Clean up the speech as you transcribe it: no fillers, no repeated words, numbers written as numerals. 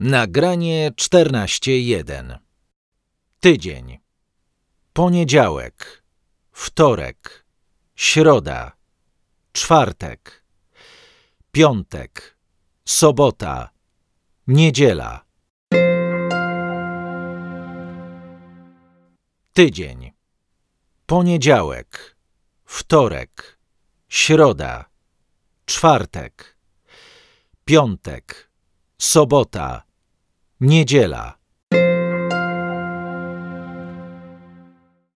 Nagranie 14.1. Tydzień. Poniedziałek, wtorek, środa, czwartek, piątek, sobota, niedziela. Tydzień. Poniedziałek, wtorek, środa, czwartek, piątek, sobota, niedziela.